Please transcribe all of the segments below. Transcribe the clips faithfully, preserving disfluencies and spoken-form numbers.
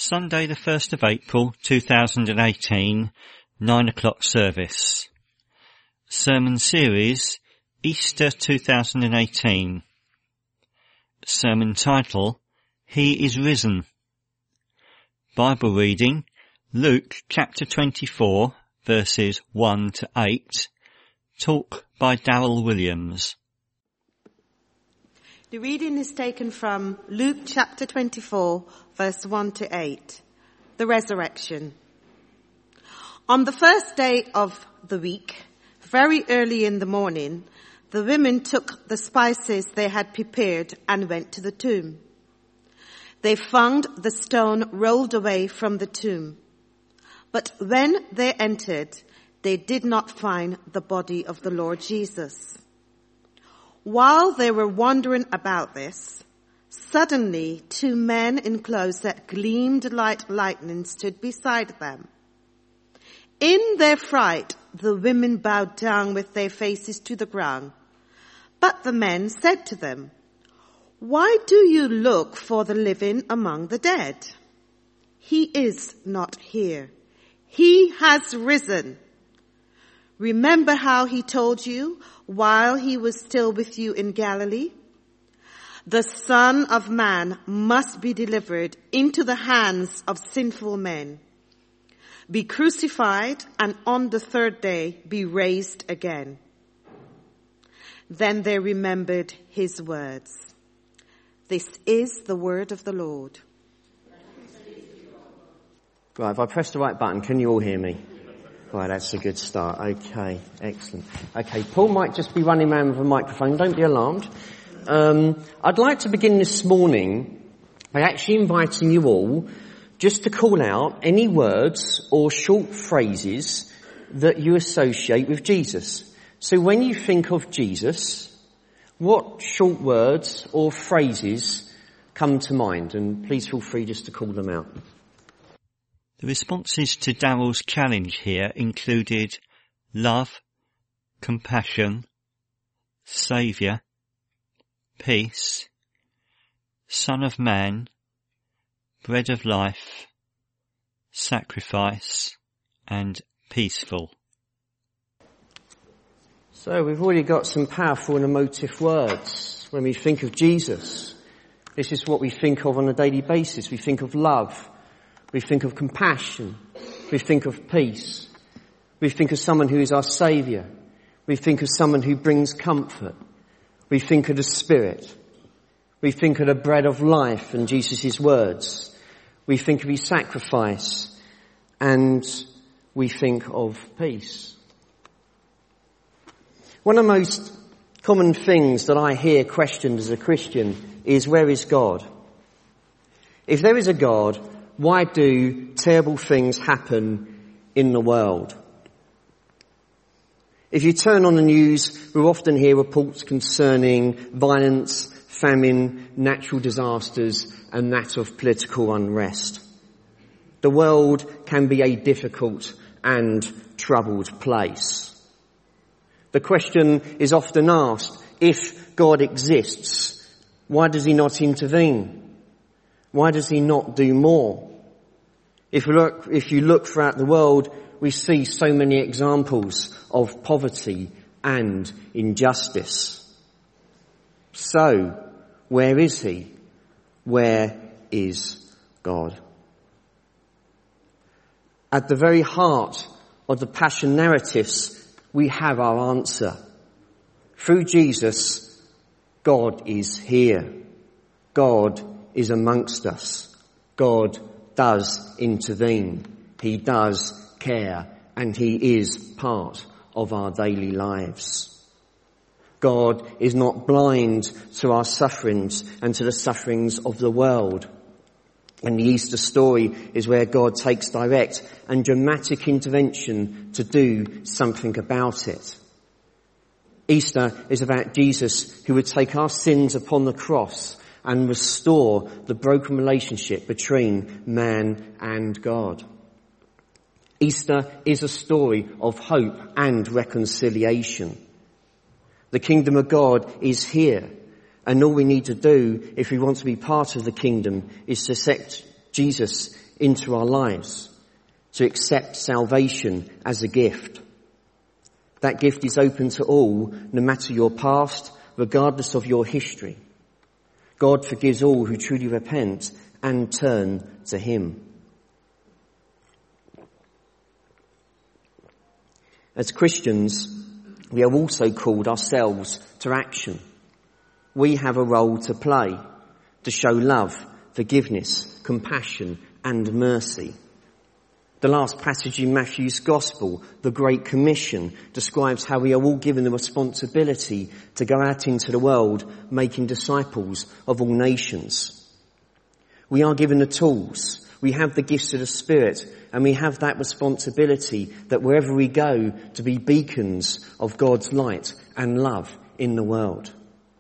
Sunday the first of April two thousand eighteen, nine o'clock service. Sermon series, Easter two thousand eighteen. Sermon title, He is Risen. Bible reading, Luke chapter twenty-four, verses one to eight. Talk by Darrell Williams. The reading is taken from Luke chapter twenty-four, verse one to eight. The resurrection. On the first day of the week, very early in the morning, the women took the spices they had prepared and went to the tomb. They found the stone rolled away from the tomb. But when they entered, they did not find the body of the Lord Jesus. While they were wondering about this, suddenly two men in clothes that gleamed like lightning stood beside them. In their fright, the women bowed down with their faces to the ground. But the men said to them, "Why do you look for the living among the dead? He is not here. He has risen. Remember how he told you while he was still with you in Galilee? The Son of Man must be delivered into the hands of sinful men, be crucified, and on the third day be raised again." Then they remembered his words. This is the word of the Lord. Right, if I press the right button, can you all hear me? Right, that's a good start. Okay, excellent. Okay, Paul might just be running around with a microphone. Don't be alarmed. Um, I'd like to begin this morning by actually inviting you all just to call out any words or short phrases that you associate with Jesus. So when you think of Jesus, what short words or phrases come to mind? And please feel free just to call them out. The responses to Darrell's challenge here included love, compassion, saviour, peace, Son of Man, bread of life, sacrifice, and peaceful. So we've already got some powerful and emotive words when we think of Jesus. This is what we think of on a daily basis. We think of love. We think of compassion. We think of peace. We think of someone who is our saviour. We think of someone who brings comfort. We think of the Spirit. We think of the bread of life and Jesus' words. We think of his sacrifice. And we think of peace. One of the most common things that I hear questioned as a Christian is, where is God? If there is a God, why do terrible things happen in the world? If you turn on the news, we'll often hear reports concerning violence, famine, natural disasters, and that of political unrest. The world can be a difficult and troubled place. The question is often asked, if God exists, why does he not intervene? Why does he not do more? If you look, if you look throughout the world, we see so many examples of poverty and injustice. So, where is he? Where is God? At the very heart of the Passion narratives, we have our answer. Through Jesus, God is here. God is amongst us. God does intervene. He does care, and he is part of our daily lives. God is not blind to our sufferings and to the sufferings of the world. And the Easter story is where God takes direct and dramatic intervention to do something about it. Easter is about Jesus who would take our sins upon the cross and restore the broken relationship between man and God. Easter is a story of hope and reconciliation. The kingdom of God is here, and all we need to do if we want to be part of the kingdom is to accept Jesus into our lives, to accept salvation as a gift. That gift is open to all, no matter your past, regardless of your history. God forgives all who truly repent and turn to him. As Christians, we are also called ourselves to action. We have a role to play, to show love, forgiveness, compassion and mercy. The last passage in Matthew's Gospel, the Great Commission, describes how we are all given the responsibility to go out into the world making disciples of all nations. We are given the tools, we have the gifts of the Spirit, and we have that responsibility that wherever we go to be beacons of God's light and love in the world.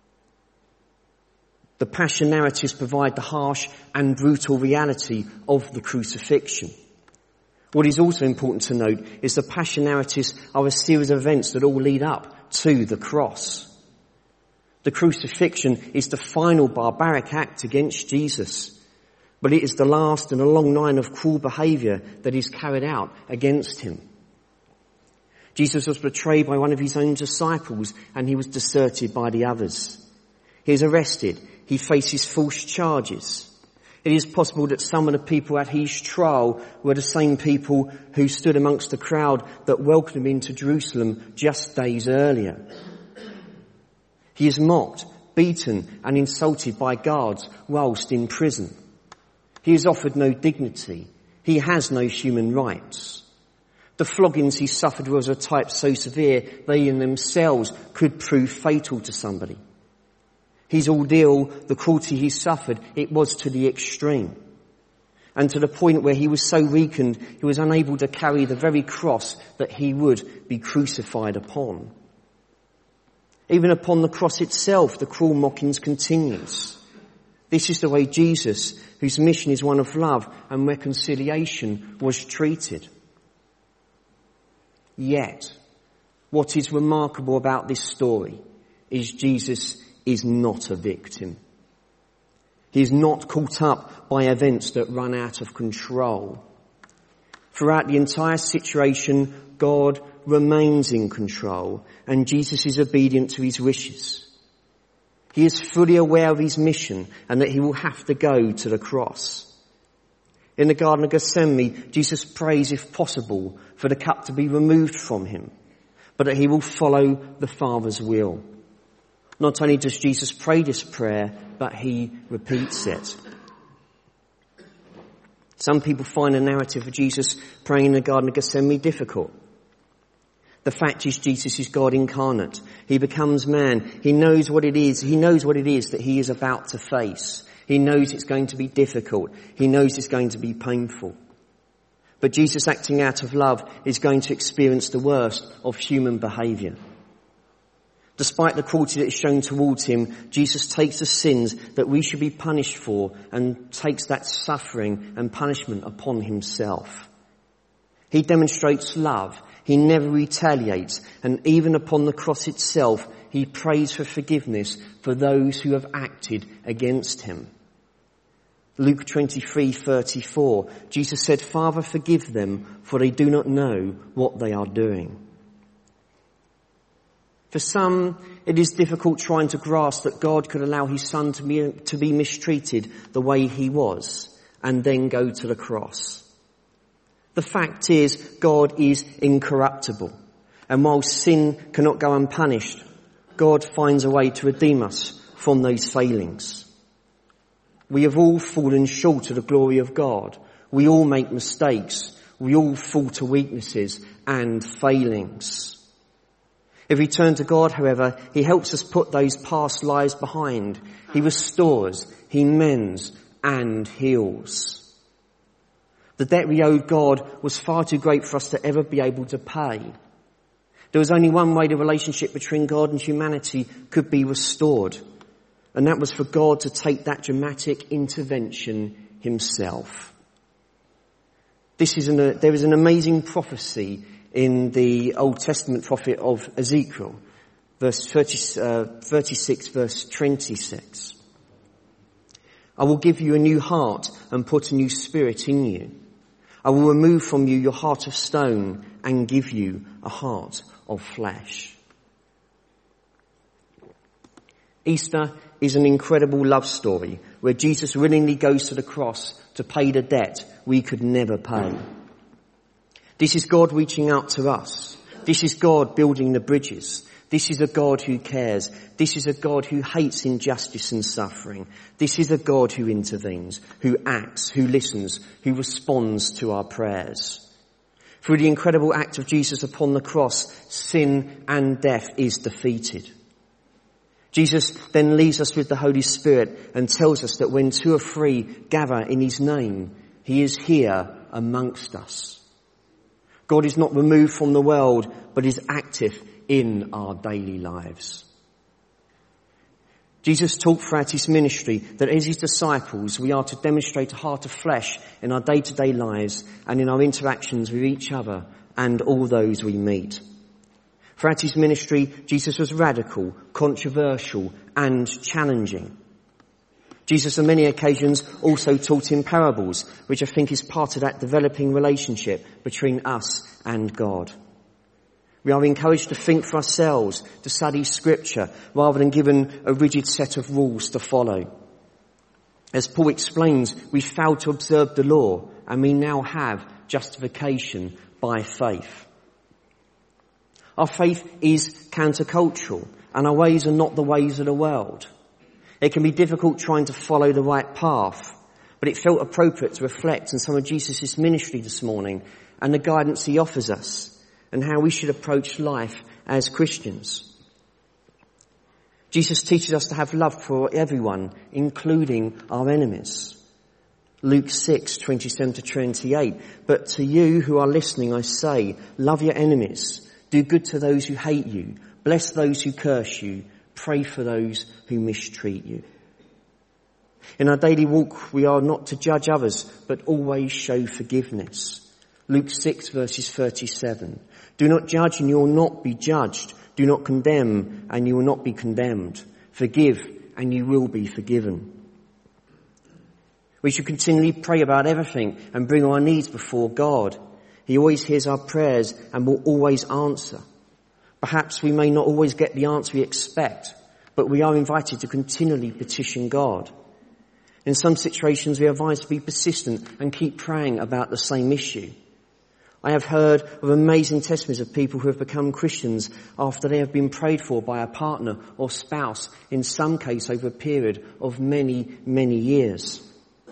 The Passion narratives provide the harsh and brutal reality of the crucifixion. What is also important to note is the Passion narratives are a series of events that all lead up to the cross. The crucifixion is the final barbaric act against Jesus, but it is the last in a long line of cruel behaviour that is carried out against him. Jesus was betrayed by one of his own disciples and he was deserted by the others. He is arrested. He faces false charges. It is possible that some of the people at his trial were the same people who stood amongst the crowd that welcomed him into Jerusalem just days earlier. He is mocked, beaten and insulted by guards whilst in prison. He is offered no dignity. He has no human rights. The floggings he suffered was of a type so severe they in themselves could prove fatal to somebody. His ordeal, the cruelty he suffered, it was to the extreme. And to the point where he was so weakened, he was unable to carry the very cross that he would be crucified upon. Even upon the cross itself, the cruel mockings continues. This is the way Jesus, whose mission is one of love and reconciliation, was treated. Yet, what is remarkable about this story is Jesus is not a victim. He is not caught up by events that run out of control. Throughout the entire situation, God remains in control and Jesus is obedient to his wishes. He is fully aware of his mission and that he will have to go to the cross. In the Garden of Gethsemane, Jesus prays, if possible, for the cup to be removed from him, but that he will follow the Father's will. Not only does Jesus pray this prayer, but he repeats it. Some people find the narrative of Jesus praying in the Garden of Gethsemane difficult. The fact is, Jesus is God incarnate. He becomes man. He knows what it is. He knows what it is that he is about to face. He knows it's going to be difficult. He knows it's going to be painful. But Jesus, acting out of love, is going to experience the worst of human behaviour. Despite the cruelty that is shown towards him, Jesus takes the sins that we should be punished for and takes that suffering and punishment upon himself. He demonstrates love. He never retaliates, and even upon the cross itself, he prays for forgiveness for those who have acted against him. Luke twenty-three thirty-four, Jesus said, "Father, forgive them, for they do not know what they are doing." For some, it is difficult trying to grasp that God could allow his son to be, to be mistreated the way he was, and then go to the cross. The fact is, God is incorruptible. And while sin cannot go unpunished, God finds a way to redeem us from those failings. We have all fallen short of the glory of God. We all make mistakes. We all fall to weaknesses and failings. If we turn to God, however, he helps us put those past lives behind. He restores, he mends, and heals. The debt we owed God was far too great for us to ever be able to pay. There was only one way the relationship between God and humanity could be restored, and that was for God to take that dramatic intervention himself. This is an, uh, there is an amazing prophecy in the Old Testament prophet of Ezekiel, verse thirty, uh, thirty-six, verse twenty-six. I will give you a new heart and put a new spirit in you. I will remove from you your heart of stone and give you a heart of flesh. Easter is an incredible love story where Jesus willingly goes to the cross to pay the debt we could never pay. This is God reaching out to us. This is God building the bridges. This is a God who cares. This is a God who hates injustice and suffering. This is a God who intervenes, who acts, who listens, who responds to our prayers. Through the incredible act of Jesus upon the cross, sin and death is defeated. Jesus then leaves us with the Holy Spirit and tells us that when two or three gather in his name, he is here amongst us. God is not removed from the world, but is active in our daily lives. Jesus taught throughout his ministry that as his disciples, we are to demonstrate a heart of flesh in our day-to-day lives and in our interactions with each other and all those we meet. Throughout his ministry, Jesus was radical, controversial, and challenging. Jesus on many occasions also taught in parables, which I think is part of that developing relationship between us and God. We are encouraged to think for ourselves, to study scripture, rather than given a rigid set of rules to follow. As Paul explains, we failed to observe the law, and we now have justification by faith. Our faith is countercultural, and our ways are not the ways of the world. It can be difficult trying to follow the right path, but it felt appropriate to reflect on some of Jesus' ministry this morning and the guidance he offers us and how we should approach life as Christians. Jesus teaches us to have love for everyone, including our enemies. Luke six, twenty-seven to twenty-eight. But to you who are listening, I say, love your enemies. Do good to those who hate you. Bless those who curse you. Pray for those who mistreat you. In our daily walk, we are not to judge others, but always show forgiveness. Luke six, verses thirty-seven. Do not judge and you will not be judged. Do not condemn and you will not be condemned. Forgive and you will be forgiven. We should continually pray about everything and bring our needs before God. He always hears our prayers and will always answer. Perhaps we may not always get the answer we expect, but we are invited to continually petition God. In some situations, we are advised to be persistent and keep praying about the same issue. I have heard of amazing testimonies of people who have become Christians after they have been prayed for by a partner or spouse, in some case over a period of many, many years.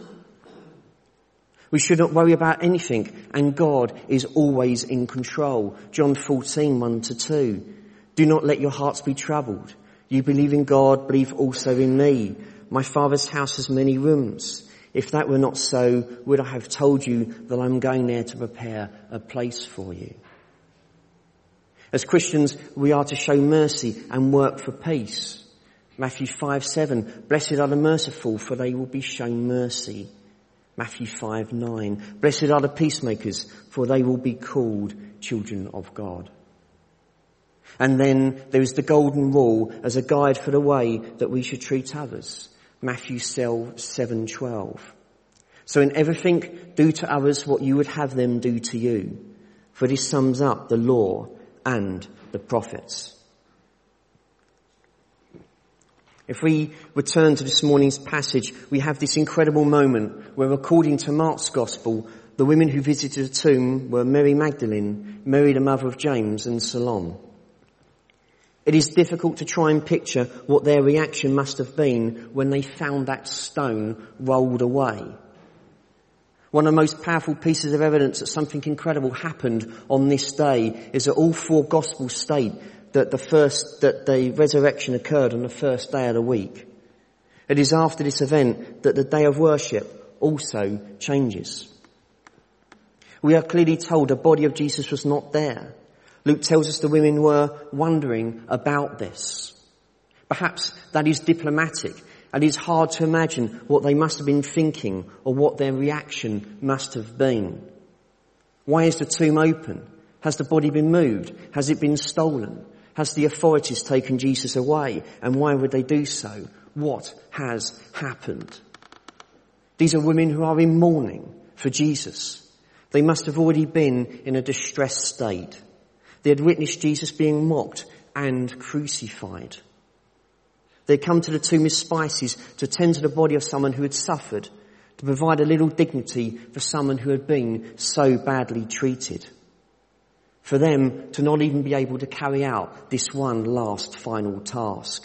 We should not worry about anything, and God is always in control. John fourteen, one to two. Do not let your hearts be troubled. You believe in God, believe also in me. My Father's house has many rooms. If that were not so, would I have told you that I'm going there to prepare a place for you? As Christians, we are to show mercy and work for peace. Matthew five, seven. Blessed are the merciful, for they will be shown mercy. Matthew five, nine. Blessed are the peacemakers, for they will be called children of God. And then there is the golden rule as a guide for the way that we should treat others. Matthew seven, twelve. So in everything, do to others what you would have them do to you. For this sums up the law and the prophets. If we return to this morning's passage, we have this incredible moment where, according to Mark's Gospel, the women who visited the tomb were Mary Magdalene, Mary the mother of James, and Salome. It is difficult to try and picture what their reaction must have been when they found that stone rolled away. One of the most powerful pieces of evidence that something incredible happened on this day is that all four Gospels state that the first, that the resurrection occurred on the first day of the week. It is after this event that the day of worship also changes. We are clearly told the body of Jesus was not there. Luke tells us the women were wondering about this. Perhaps that is diplomatic, and it is hard to imagine what they must have been thinking or what their reaction must have been. Why is the tomb open? Has the body been moved? Has it been stolen? Has the authorities taken Jesus away? And why would they do so? What has happened? These are women who are in mourning for Jesus. They must have already been in a distressed state. They had witnessed Jesus being mocked and crucified. They had come to the tomb with spices to tend to the body of someone who had suffered, to provide a little dignity for someone who had been so badly treated. For them to not even be able to carry out this one last final task.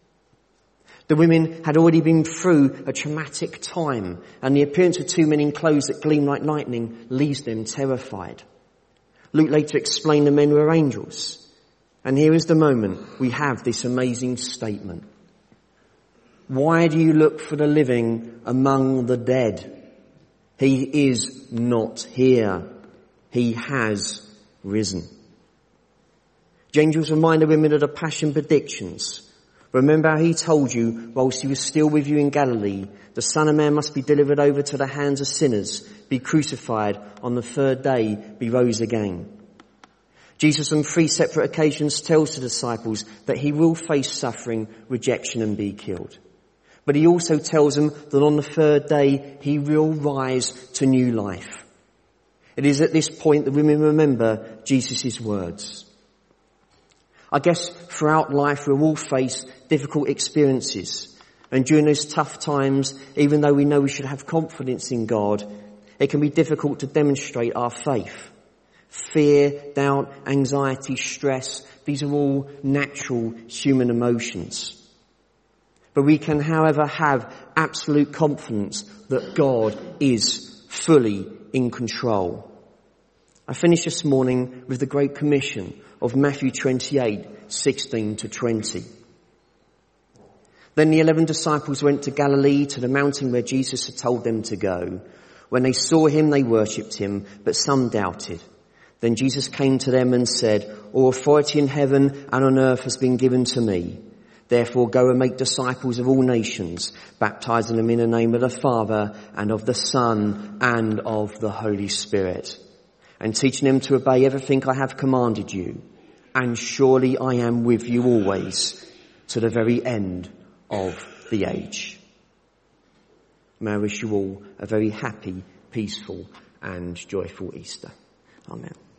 The women had already been through a traumatic time, and the appearance of two men in clothes that gleam like lightning leaves them terrified. Luke later explained the men were angels. And here is the moment we have this amazing statement. Why do you look for the living among the dead? He is not here. He has risen. The angels remind the women of the passion predictions. Remember how he told you, whilst he was still with you in Galilee, the Son of Man must be delivered over to the hands of sinners, be crucified, on the third day be rose again. Jesus on three separate occasions tells the disciples that he will face suffering, rejection and be killed. But he also tells them that on the third day he will rise to new life. It is at this point that women remember Jesus' words. I guess throughout life we'll all face difficult experiences. And during those tough times, even though we know we should have confidence in God, it can be difficult to demonstrate our faith. Fear, doubt, anxiety, stress, these are all natural human emotions. But we can, however, have absolute confidence that God is fully in control. I finished this morning with the Great Commission of Matthew twenty-eight, sixteen to twenty. Then the eleven disciples went to Galilee, to the mountain where Jesus had told them to go. When they saw him, they worshipped him, but some doubted. Then Jesus came to them and said, all authority in heaven and on earth has been given to me. Therefore go and make disciples of all nations, baptizing them in the name of the Father and of the Son and of the Holy Spirit, and teaching them to obey everything I have commanded you. And surely I am with you always to the very end of the age. May I wish you all a very happy, peaceful and joyful Easter. Amen.